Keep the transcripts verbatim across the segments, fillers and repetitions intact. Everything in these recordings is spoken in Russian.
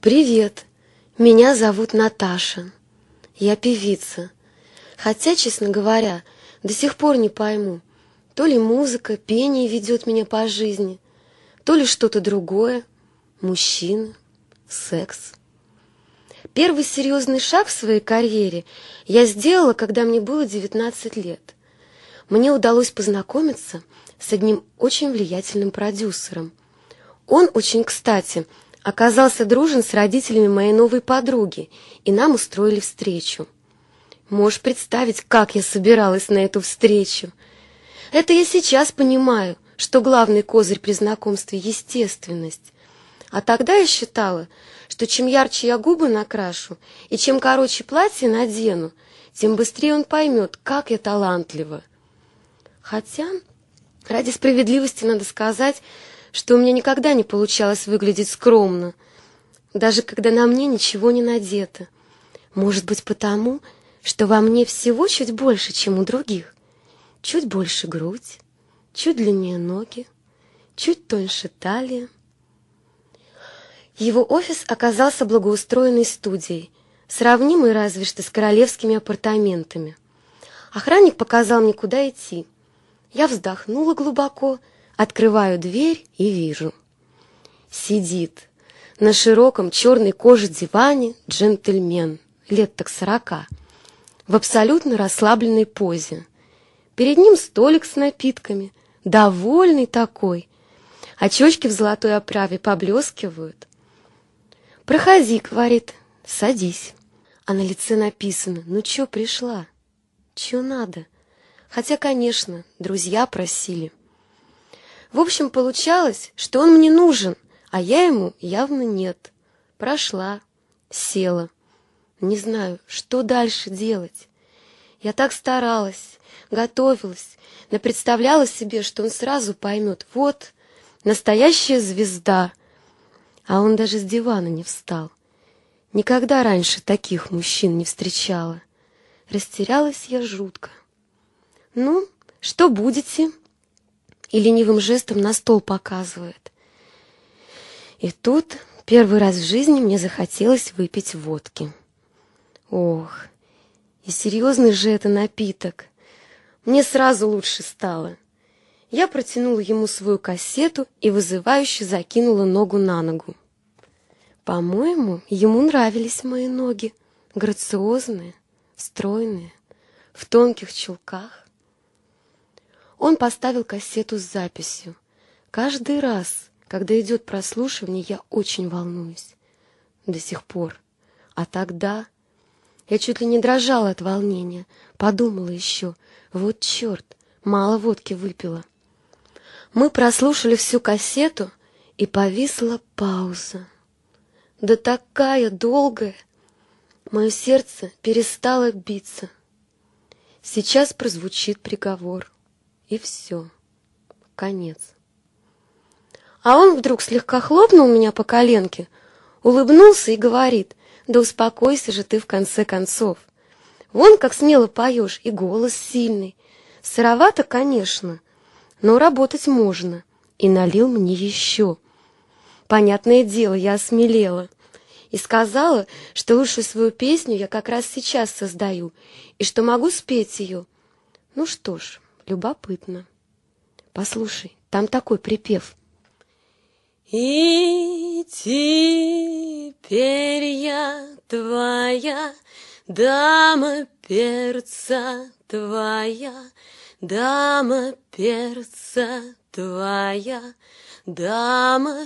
Привет, меня зовут Наташа. Я певица. Хотя, честно говоря, до сих пор не пойму, то ли музыка, пение ведет меня по жизни, то ли что-то другое, мужчина, секс. Первый серьезный шаг в своей карьере я сделала, когда мне было девятнадцать лет. Мне удалось познакомиться с одним очень влиятельным продюсером. Он очень кстати оказался дружен с родителями моей новой подруги, и нам устроили встречу. Можешь представить, как я собиралась на эту встречу? Это я сейчас понимаю, что главный козырь при знакомстве — естественность. А тогда я считала, что чем ярче я губы накрашу и чем короче платье надену, тем быстрее он поймет, как я талантлива. Хотя, ради справедливости надо сказать, что у меня никогда не получалось выглядеть скромно, даже когда на мне ничего не надето. Может быть, потому, что во мне всего чуть больше, чем у других. Чуть больше грудь, чуть длиннее ноги, чуть тоньше талия. Его офис оказался благоустроенной студией, сравнимой разве что с королевскими апартаментами. Охранник показал мне, куда идти. Я вздохнула глубоко, открываю дверь и вижу. Сидит на широком черной коже диване джентльмен, лет так сорока, в абсолютно расслабленной позе. Перед ним столик с напитками, довольный такой. Очечки в золотой оправе поблескивают. «Проходи», — говорит, — «садись». А на лице написано: «Ну чё пришла? Чё надо?» Хотя, конечно, друзья просили. В общем, получалось, что он мне нужен, а я ему явно нет. Прошла, села. Не знаю, что дальше делать. Я так старалась, готовилась, напредставляла себе, что он сразу поймет: вот, настоящая звезда. А он даже с дивана не встал. Никогда раньше таких мужчин не встречала. Растерялась я жутко. «Ну, что будете?» И ленивым жестом на стол показывает. И тут первый раз в жизни мне захотелось выпить водки. Ох, и серьезный же это напиток. Мне сразу лучше стало. Я протянула ему свою кассету и вызывающе закинула ногу на ногу. По-моему, ему нравились мои ноги, грациозные, стройные, в тонких чулках. Он поставил кассету с записью. Каждый раз, когда идет прослушивание, я очень волнуюсь. До сих пор. А тогда я чуть ли не дрожала от волнения. Подумала еще: вот черт, мало водки выпила. Мы прослушали всю кассету, и повисла пауза. Да такая долгая! Мое сердце перестало биться. Сейчас прозвучит приговор. И все. Конец. А он вдруг слегка хлопнул меня по коленке, улыбнулся и говорит: «Да успокойся же ты в конце концов. Вон как смело поешь, и голос сильный. Сыровато, конечно, но работать можно». И налил мне еще. Понятное дело, я осмелела. И сказала, что лучшую свою песню я как раз сейчас создаю, и что могу спеть ее. Ну что ж, любопытно. Послушай, там такой припев. И теперь я твоя, дама перца твоя, дама перца твоя, дама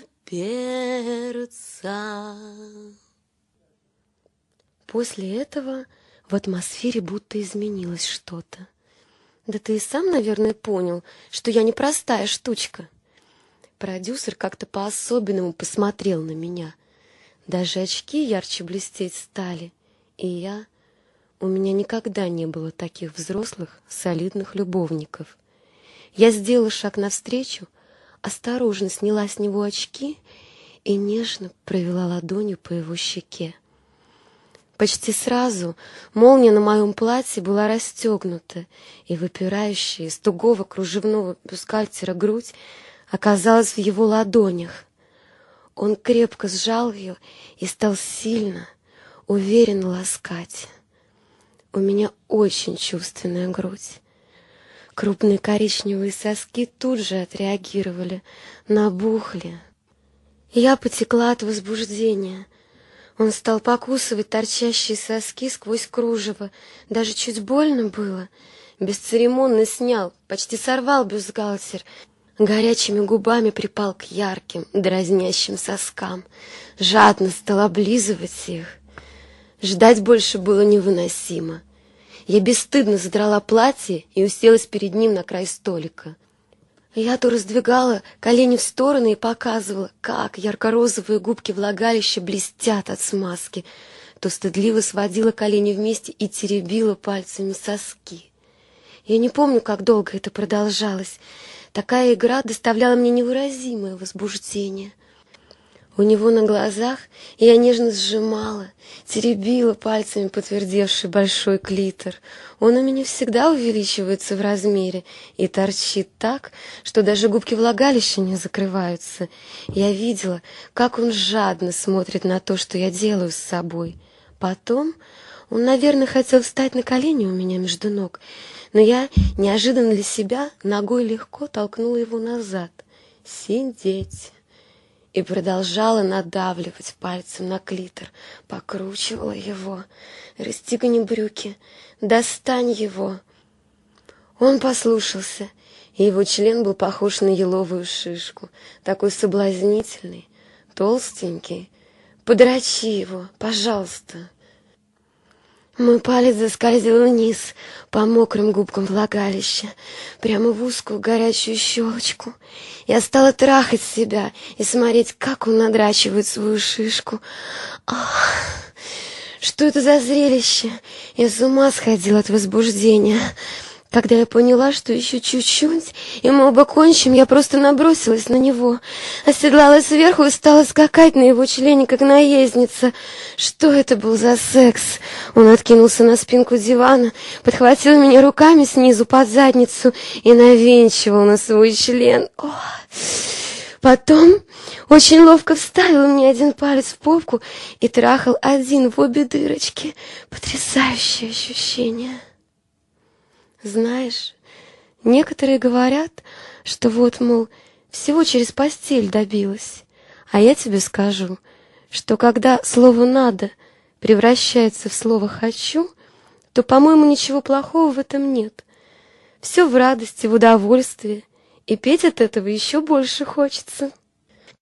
перца. После этого в атмосфере будто изменилось что-то. Да ты и сам, наверное, понял, что я непростая штучка. Продюсер как-то по-особенному посмотрел на меня. Даже очки ярче блестеть стали. И я... У меня никогда не было таких взрослых, солидных любовников. Я сделала шаг навстречу, осторожно сняла с него очки и нежно провела ладонью по его щеке. Почти сразу молния на моем платье была расстегнута, и выпирающая из тугого кружевного бюстгальтера грудь оказалась в его ладонях. Он крепко сжал ее и стал сильно, уверенно ласкать. У меня очень чувственная грудь. Крупные коричневые соски тут же отреагировали, набухли. Я потекла от возбуждения. Он стал покусывать торчащие соски сквозь кружево. Даже чуть больно было. Бесцеремонно снял, почти сорвал бюстгальтер. Горячими губами припал к ярким, дразнящим соскам. Жадно стал облизывать их. Ждать больше было невыносимо. Я бесстыдно задрала платье и уселась перед ним на край столика. Я то раздвигала колени в стороны и показывала, как ярко-розовые губки влагалища блестят от смазки, то стыдливо сводила колени вместе и теребила пальцами соски. Я не помню, как долго это продолжалось. Такая игра доставляла мне невыразимое возбуждение. У него на глазах я нежно сжимала, теребила пальцами потвердевший большой клитор. Он у меня всегда увеличивается в размере и торчит так, что даже губки влагалища не закрываются. Я видела, как он жадно смотрит на то, что я делаю с собой. Потом он, наверное, хотел встать на колени у меня между ног, но я неожиданно для себя ногой легко толкнула его назад. «Сидеть!» И продолжала надавливать пальцем на клитор, покручивала его. «Расстегни брюки, достань его». Он послушался, и его член был похож на еловую шишку, такой соблазнительный, толстенький. «Подрочи его, пожалуйста». Мой палец заскользил вниз по мокрым губкам влагалища, прямо в узкую горячую щелочку. Я стала трахать себя и смотреть, как он надрачивает свою шишку. Ах, что это за зрелище! Я с ума сходила от возбуждения. Когда я поняла, что еще чуть-чуть, и мы оба кончим, я просто набросилась на него, оседлала сверху и стала скакать на его члене, как наездница. Что это был за секс? Он откинулся на спинку дивана, подхватил меня руками снизу под задницу и навинчивал на свой член. Ох. Потом очень ловко вставил мне один палец в попку и трахал один в обе дырочки. Потрясающее ощущение. Знаешь, некоторые говорят, что вот, мол, всего через постель добилась. А я тебе скажу, что когда слово «надо» превращается в слово «хочу», то, по-моему, ничего плохого в этом нет. Все в радости, в удовольствии, и петь от этого еще больше хочется.